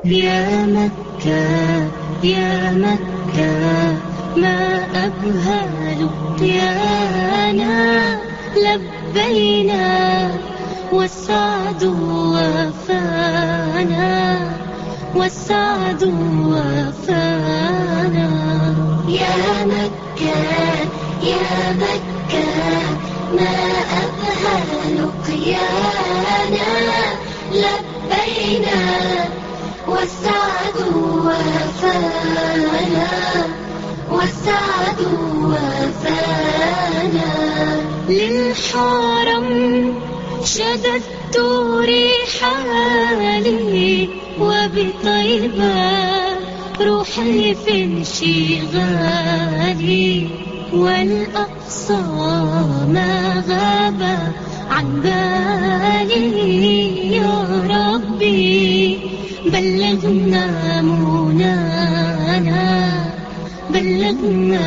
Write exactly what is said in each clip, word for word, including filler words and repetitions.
يا مكة يا مكة ما أبهى لقيانا، لبينا والسعد وفانا، والسعد وفانا. يا مكة يا مكة ما أبهى لقيانا، لبينا والسعد وفانا، والسعد وفانا. للحرم شددت رحالي، وبطيبة روحي في انشغالي، والأقصى ما غاب عن بالي. يا ربي بلغنا منانا، بلغنا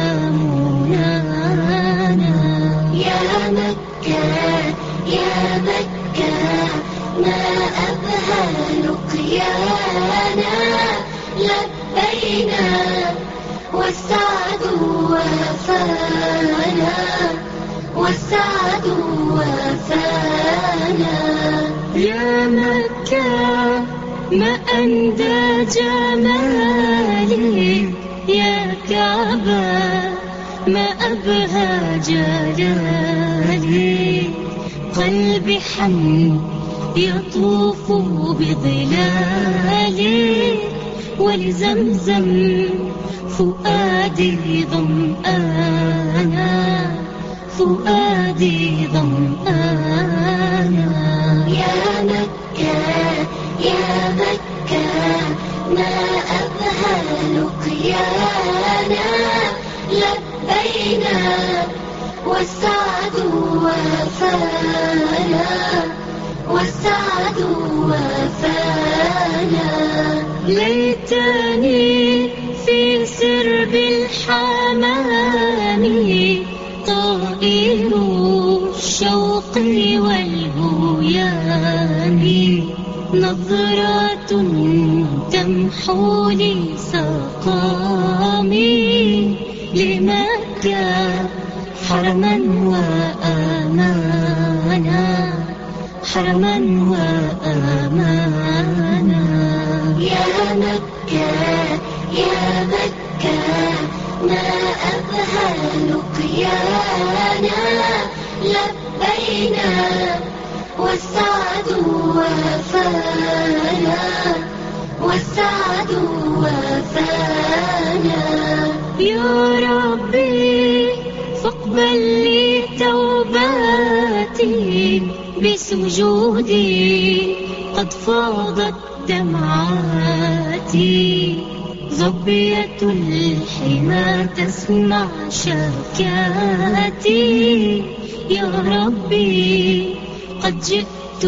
منانا. يا مكة يا مكة ما أبهى لقيانا، لبينا والسعد وفانا، والسعد وفانا. يا مكة ما أندى جمالي، يا كعبة ما أبهى جلالي. قلبي حن يطوف بظلالي، ولزمزم فؤادي ظمآنا، فؤادي ظمآنا. يا مكة يا مكة ما أبهى لقيانا، لبينا والسعد وفانا، والسعد وفانا. ليتني في سرب الحمام طائر الشوق والهيام، نظرة تمحو لي سقامي، لمكة حرما وأمانا، حرما وأمانا. يا مكة يا مكة ما أبهى لقيانا، لبينا والسعد وفانا، والسعد وفانا. يا ربي فاقبل لي توباتي، بسجودي قد فاضت دمعاتي. ظبية الحمى تسمع شكاتي، يا ربي قد جئت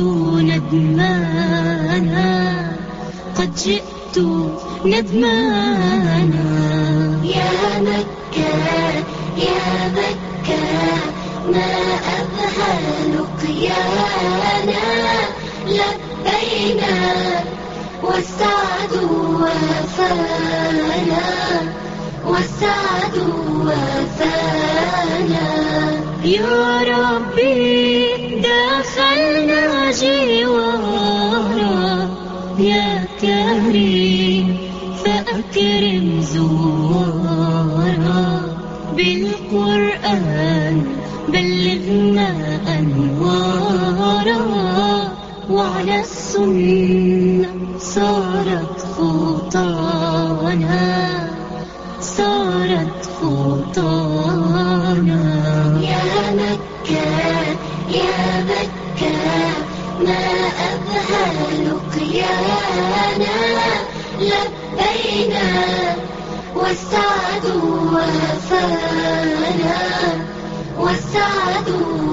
ندمانا، قد جئت ندمانا. يا مكة يا مكة ما أبهى لقيانا، لبينا والسعد وفانا، والسعد وفانا. يا ربي دخلنا جوارا، يا كريم فأكرم زوارا. بالقرآن بلغنا أنوارا، وعلى السنة صارت خطانا، صارت خطانا. يا مكة يا مكة ما أبهى لقيانا، لبينا والسعد وفانا، والسعد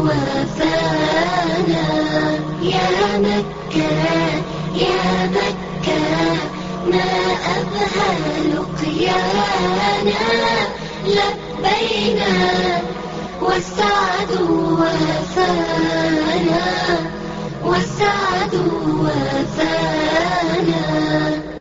وفانا. يا مكة يا مكة ما أبهى لقيانا، لبينا والسعد وفانا، والسعد وفانا.